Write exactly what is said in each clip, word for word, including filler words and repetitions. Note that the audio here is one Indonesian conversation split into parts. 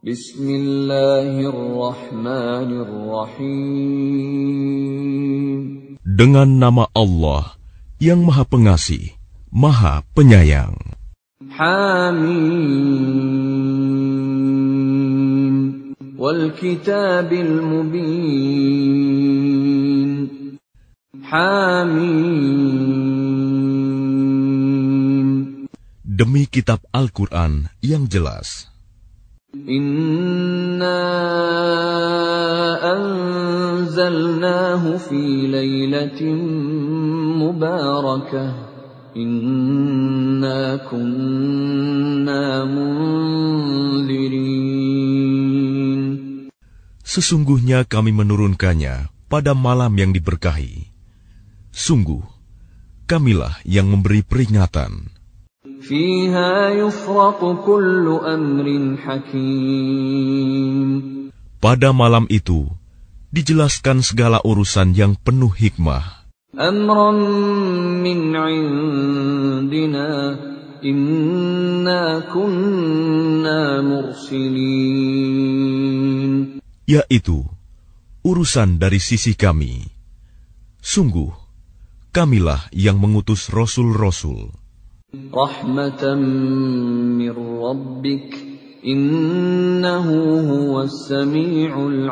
Bismillahirrahmanirrahim. Dengan nama Allah yang Maha Pengasih, Maha Penyayang. Hamim wal kitabil mubin. Hamim. Demi kitab Al-Quran yang jelas. Inna anzalnahu fi lailatin mubarakah. Inna kunna munzirin. Sesungguhnya kami menurunkannya pada malam yang diberkahi. Sungguh, kamilah yang memberi peringatan. Fiha yufraqu kullu amrin hakim. Pada malam itu, dijelaskan segala urusan yang penuh hikmah. Amran min indina, inna kunna mursilin. Yaitu, urusan dari sisi kami. Sungguh, kamilah yang mengutus rasul-rasul. Rahmatan min rabbik, innahu huwas sami'ul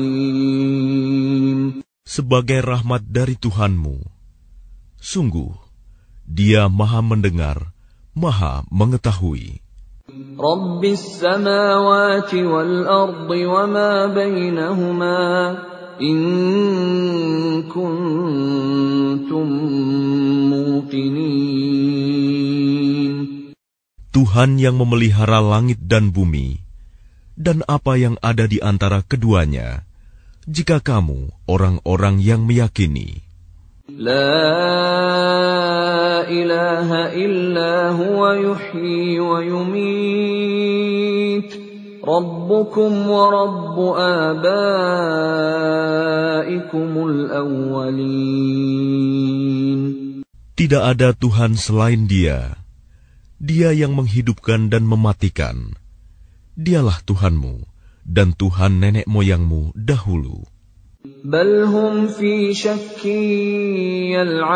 alim. Sebagai rahmat dari Tuhanmu, sungguh Dia Maha mendengar, Maha mengetahui. Rabbis samawati wal ardi wa ma bainahuma, in kuntum muqinin. Tuhan yang memelihara langit dan bumi, dan apa yang ada di antara keduanya, jika kamu orang-orang yang meyakini. La ilaha illa huwa yuhyi wa yumit. Rabbukum wa rabbu abaikumul awwalin. Tidak ada Tuhan selain Dia. Dia yang menghidupkan dan mematikan. Dialah Tuhanmu dan Tuhan nenek moyangmu dahulu. Bal hum fi syakkin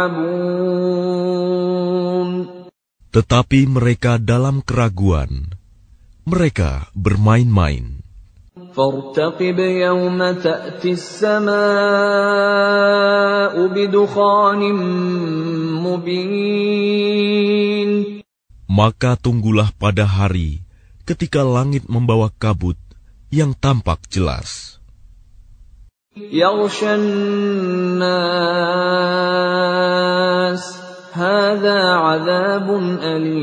yal'abun. Tetapi mereka dalam keraguan. Mereka bermain-main. Fartaqib yawma ta'ti as-samaa'u bidukhanin mubin. Maka tunggulah pada hari ketika langit membawa kabut yang tampak jelas. Yaghshan nas, hadza 'adzabun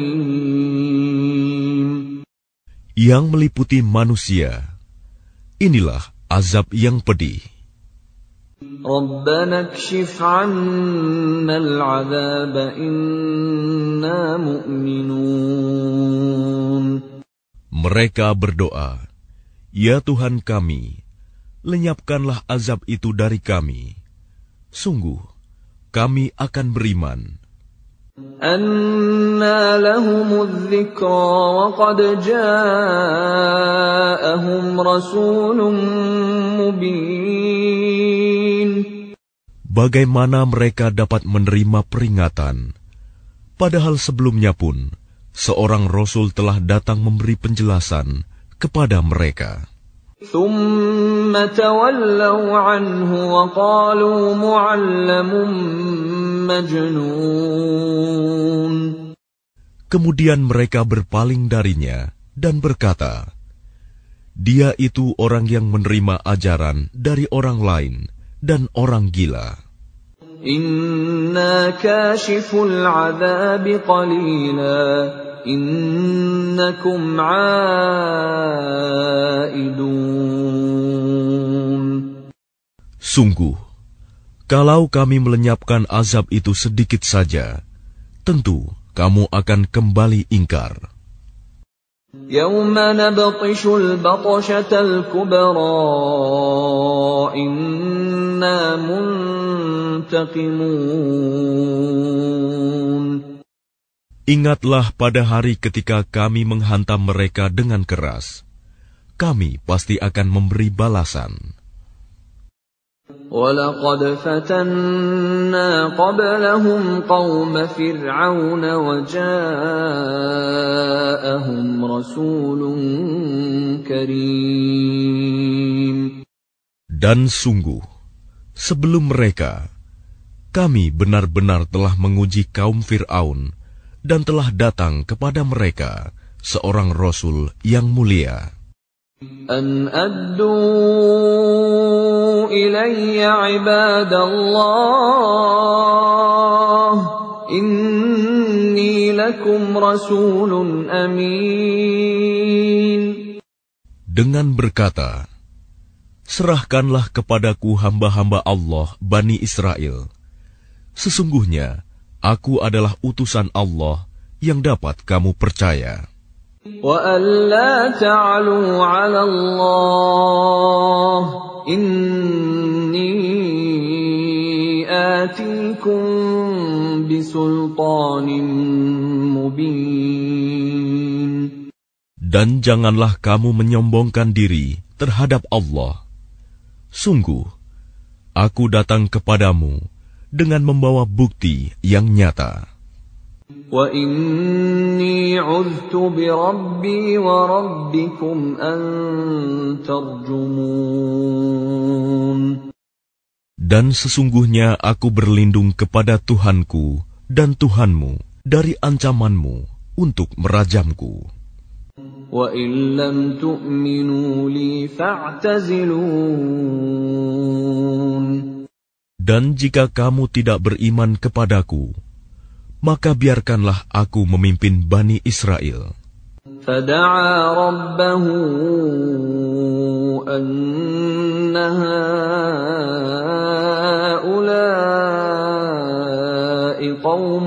alim. Yang meliputi manusia, inilah azab yang pedih. Rabbana kshif 'anna al-'adzaba inna mu'minun. Mereka berdoa, Ya Tuhan kami, lenyapkanlah azab itu dari kami. Sungguh, kami akan beriman. Anna lahumudz dzikra wa qad ja'ahum rasulun mubin. Bagaimana mereka dapat menerima peringatan, padahal sebelumnya pun seorang rasul telah datang memberi penjelasan kepada mereka. Thumma tawallaw anhu wa qalu mu'allamun majnun. Kemudian mereka berpaling darinya dan berkata, Dia itu orang yang menerima ajaran dari orang lain dan orang gila. Inna kashiful 'adzabi qalila, innakum 'aidun. Sungguh, kalau kami melenyapkan azab itu sedikit saja, tentu kamu akan kembali ingkar. Yawma nabtishul batshatal kubra, inna muntaqimun. Ingatlah pada hari ketika kami menghantam mereka dengan keras. kami pasti akan memberi balasan. وَلَقَدْ فَتَنَّا قَبْلَهُمْ قَوْمَ فِرْعَوْنَ وَجَاءَهُمْ رَسُولٌ كَرِيمٌ. Dan sungguh, sebelum mereka, kami benar-benar telah menguji kaum Fir'aun dan telah datang kepada mereka seorang Rasul yang mulia. أَنْ أَدُّوا إِلَيَّ عِبَادَ اللَّهِ إِنِّي لَكُمْ رَسُولٌ أَمِينٌ. Dengan berkata, serahkanlah kepadaku hamba-hamba Allah Bani Israel. Sesungguhnya, aku adalah utusan Allah yang dapat kamu percaya. وَأَلَّا تَعْلُوا عَلَى اللَّهِ إِنِّي آتِيكُمْ بِسُلْطَانٍ مُبِينٍ. Dan janganlah kamu menyombongkan diri terhadap Allah. Sungguh, aku datang kepadamu dengan membawa bukti yang nyata. وَإِنِّي عُذْتُ بِرَبِّي وَرَبِّكُمْ أَن تَرْجُمُونِ. Dan sesungguhnya aku berlindung kepada Tuhanku dan Tuhanmu dari ancamanmu untuk merajamku. وَإِن لَّمْ تُؤْمِنُوا لِي فَاعْتَزِلُونِ. Dan jika kamu tidak beriman kepadaku, maka biarkanlah aku memimpin Bani Israel. فَدَعَا رَبَّهُ أَنَّ هَٰؤُلَاءِ قَوْمٌ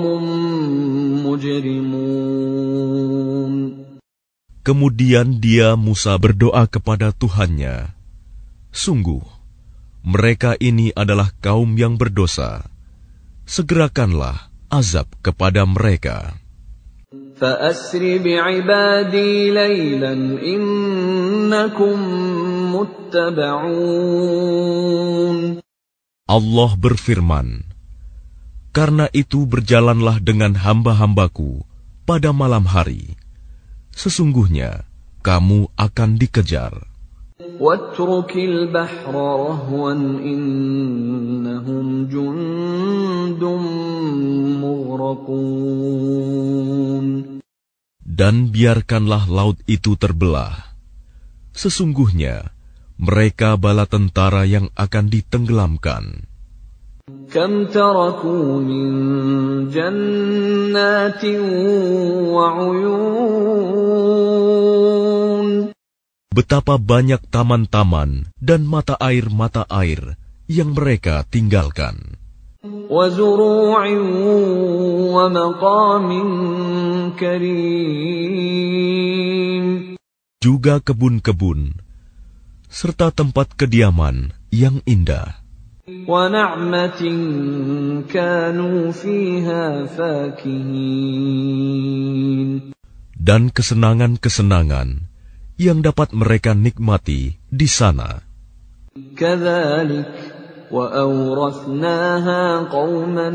مُجْرِمُونَ. Kemudian dia Musa berdoa kepada Tuhannya, sungguh, mereka ini adalah kaum yang berdosa. Segerakanlah azab kepada mereka. فَأَسْرِ بِعِبَادِي لَيْلًا إِنَّكُمْ مُتَّبَعُونَ. Allah berfirman, karena itu berjalanlah dengan hamba-hambaku pada malam hari. Sesungguhnya kamu akan dikejar. وَاتْرُكِ الْبَحْرَ رَهْوًا إِنَّهُمْ جُندٌ مُغْرَقُونَ. Dan biarkanlah laut itu terbelah. Sesungguhnya mereka bala tentara yang akan ditenggelamkan. كَمْ تَرَكُوا مِنْ جَنَّاتٍ وَعُيُونٍ. Betapa banyak taman-taman dan mata air-mata air yang mereka tinggalkan. وَزُرُوعٍ وَمَقَامٍ كَرِيمٍ. Juga kebun-kebun, serta tempat kediaman yang indah. وَنَعْمَةٍ كَانُوا فِيهَا فَاكِهِينَ. Dan kesenangan-kesenangan yang dapat mereka nikmati di sana. كَذَلِكَ وَأَوْرَثْنَاهَا قَوْمًا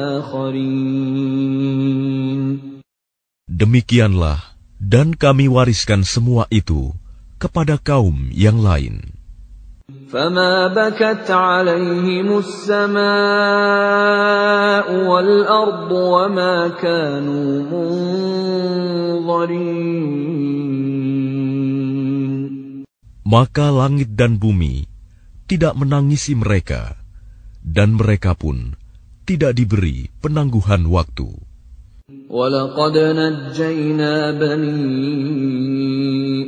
آخَرِينَ. Demikianlah, dan kami wariskan semua itu kepada kaum yang lain. فَمَا بَكَتْ عَلَيْهِمُ السَّمَاءُ وَالْأَرْضُ وَمَا كَانُوا مُنظَرِينَ. Maka langit dan bumi tidak menangisi mereka, dan mereka pun tidak diberi penangguhan waktu. وَلَقَدْ نَجَّيْنَا بَنِي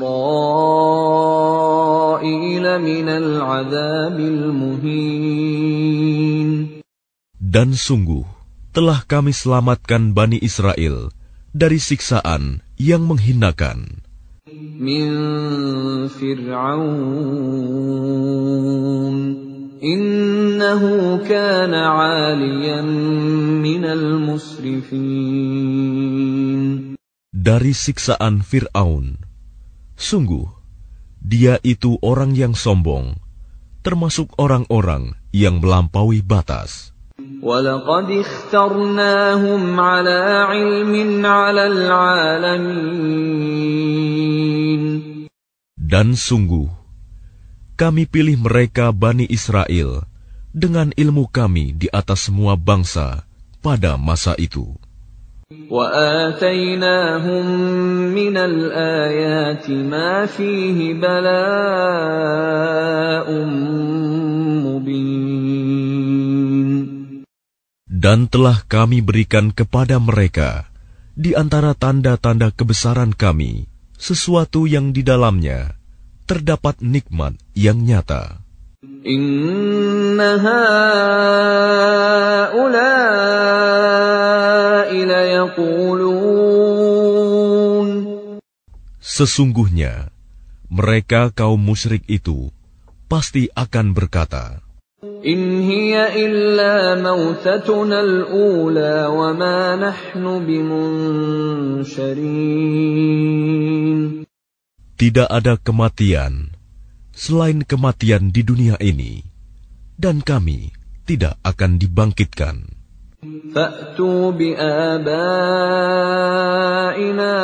إِسْرَائِيلَ مِنَ الْعَذَابِ الْمُهِينِ. Dan sungguh telah kami selamatkan Bani Israel dari siksaan yang menghinakan. مِنْ فِرْعَوْنَ إِنَّهُ كَانَ عَالِيًا مِنَ الْمُسْرِفِينَ. Dari siksaan Fir'aun, sungguh Dia itu orang yang sombong, termasuk orang-orang yang melampaui batas. وَلَقَدِ اخْتَرْنَاهُمْ عَلَى عِلْمٍ عَلَى الْعَالَمِينَ. Dan sungguh, kami pilih mereka Bani Israel dengan ilmu kami di atas semua bangsa pada masa itu. وَآتَيْنَاهُمْ مِنَ الْآيَاتِ مَا فِيهِ بَلَاءٌ مُبِينٌ. Dan telah kami berikan kepada mereka di antara tanda-tanda kebesaran kami sesuatu yang di dalamnya terdapat nikmat yang nyata. Inna haula'i layaqulun. Sesungguhnya mereka kaum musyrik itu pasti akan berkata, In hiya illa mautatuna al-ula wa ma nahnu bimunsharin. Tidak ada kematian selain kematian di dunia ini, dan kami tidak akan dibangkitkan. Fa'tu bi'abaina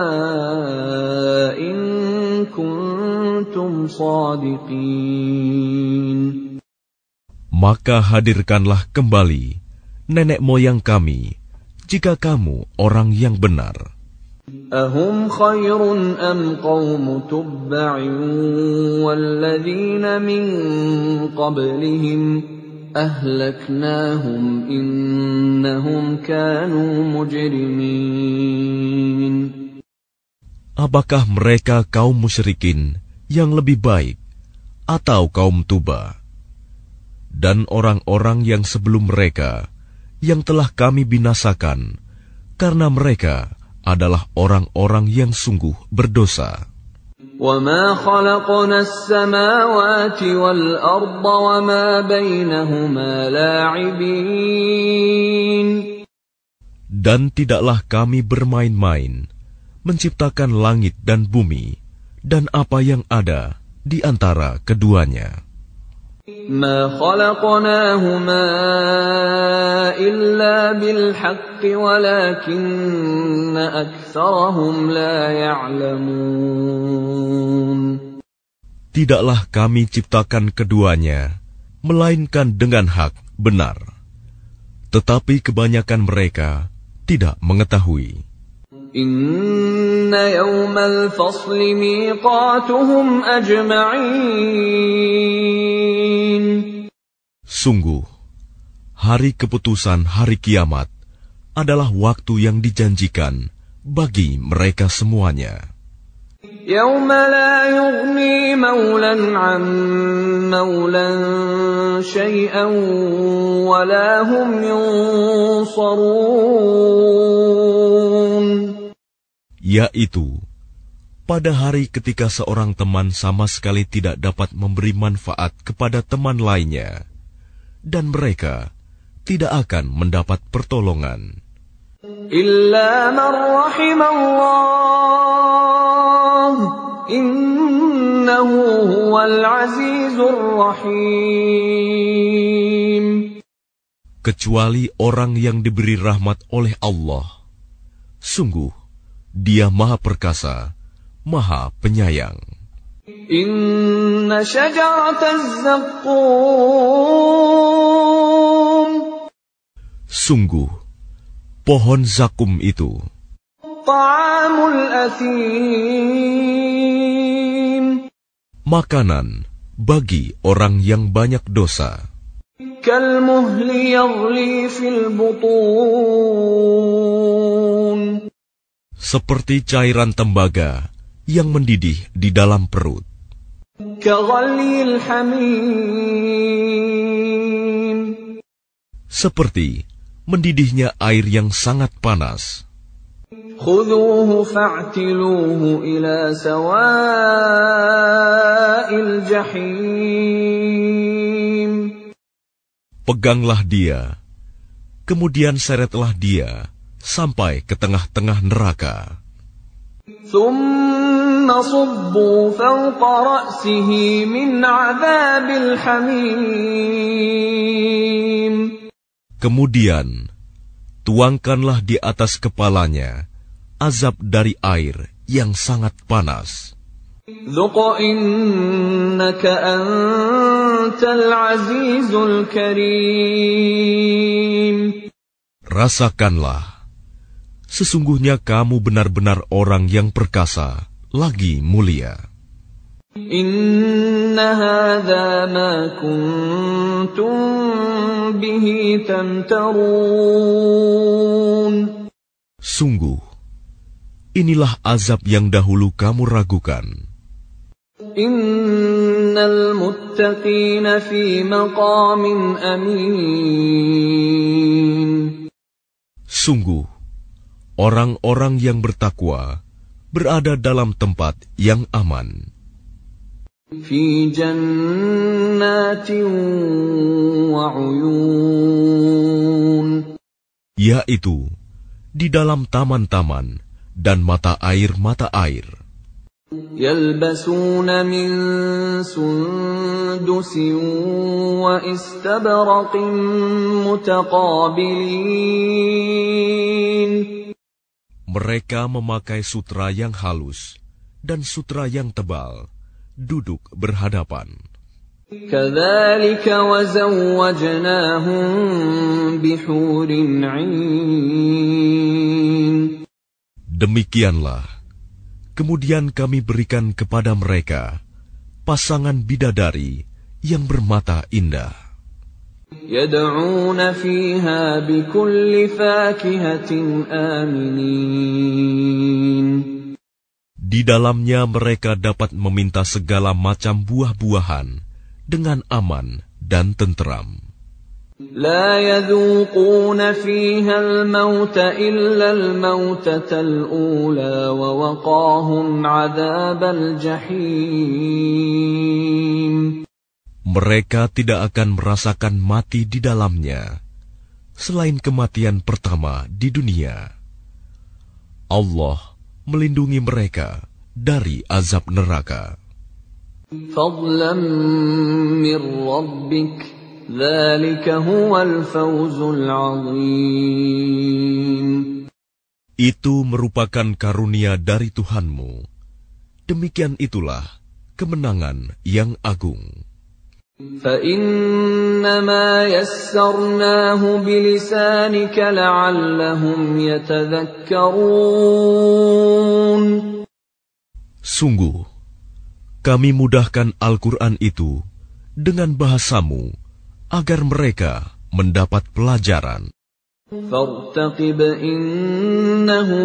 in kuntum shadiqin. Maka hadirkanlah kembali nenek moyang kami, jika kamu orang yang benar. Ahum khairun am qawmu tubba'in walladzina min qablihim ahlaknahum innahum kanu mujrimin. Apakah mereka kaum musyrikin yang lebih baik atau kaum Tuba dan orang-orang yang sebelum mereka yang telah kami binasakan karena mereka adalah orang-orang yang sungguh berdosa. وَمَا خَلَقْنَا السَّمَاوَاتِ وَالْأَرْضَ وَمَا بَيْنَهُمَا لَاعِبِينَ. Dan tidaklah kami bermain-main menciptakan langit dan bumi dan apa yang ada di antara keduanya. مَا خَلَقْنَاهُمَا إِلَّا بِالْحَقِّ وَلَكِنَّ أَكْثَرَهُمْ لَا يَعْلَمُونَ. Tidaklah kami ciptakan keduanya, melainkan dengan hak benar. Tetapi kebanyakan mereka tidak mengetahui. Inna yawmal fasli miqatuhum ajma'in. Sungguh, hari keputusan hari kiamat adalah waktu yang dijanjikan bagi mereka semuanya. Yawma la yughni maulan 'an maulan syai'an wa la hum yunsarun. Yaitu, pada hari ketika seorang teman sama sekali tidak dapat memberi manfaat kepada teman lainnya, dan mereka tidak akan mendapat pertolongan. Illa man rahimallah, innahu huwal azizur rahim. Kecuali orang yang diberi rahmat oleh Allah. Sungguh, Dia Maha Perkasa, Maha Penyayang. Inna syajarataz zaqqum. Sungguh, pohon zakum itu Ta'amul athim. Makanan bagi orang yang banyak dosa. Kalmuhli yaghli fil butun. Seperti cairan tembaga yang mendidih di dalam perut. Kaghalil hamim. Seperti mendidihnya air yang sangat panas. Khudhuhu fa'tiluhu ila sawa'il jahim. Peganglah dia, kemudian seretlah dia sampai ke tengah-tengah neraka. Thumma صبوا فوق رأسه من عذاب الحميم. Kemudian tuangkanlah di atas kepalanya azab dari air yang sangat panas. ذُقْ إِنَّكَ أَنْتَ الْعَزِيزُ الْكَرِيمُ. Rasakanlah, sesungguhnya kamu benar-benar orang yang perkasa, lagi mulia. Inna hadza ma kuntum bihi tamtarun. Sungguh, inilah azab yang dahulu kamu ragukan. Innal muttaqina fi maqamin amin. Sungguh, orang-orang yang bertakwa berada dalam tempat yang aman. Fi jannatin wa uyun. Yaitu di dalam taman-taman dan mata air-mata air. Yalbasuna min sundusin wa istabraqin mutaqabilin. Mereka memakai sutra yang halus dan sutra yang tebal, duduk berhadapan. Kadzalika wa zawwajnahum bihurin 'ain. Demikianlah, kemudian kami berikan kepada mereka pasangan bidadari yang bermata indah. Yad'una fiha bikulli fakihatin aminin. Di dalamnya mereka dapat meminta segala macam buah-buahan dengan aman dan tenteram. La yadhuquna fiha al-mauta illa al-mautatal ula wa waqahum 'adzabal jahim. Mereka tidak akan merasakan mati di dalamnya, selain kematian pertama di dunia. Allah melindungi mereka dari azab neraka. Fadlan min rabbik, dzalika huwal fawzul 'azim. Itu merupakan karunia dari Tuhanmu. Demikian itulah kemenangan yang agung. فَإِنَّمَا يَسَّرْنَاهُ بِلِسَانِكَ لَعَلَّهُمْ يَتَذَكَّرُونَ. Sungguh, kami mudahkan Al-Quran itu dengan bahasamu agar mereka mendapat pelajaran. فَارْتَقِبْ إِنَّهُمْ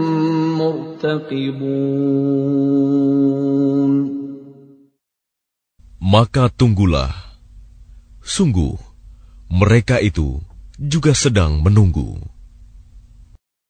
مُرْتَقِبُونَ. Maka tunggulah, sungguh mereka itu juga sedang menunggu.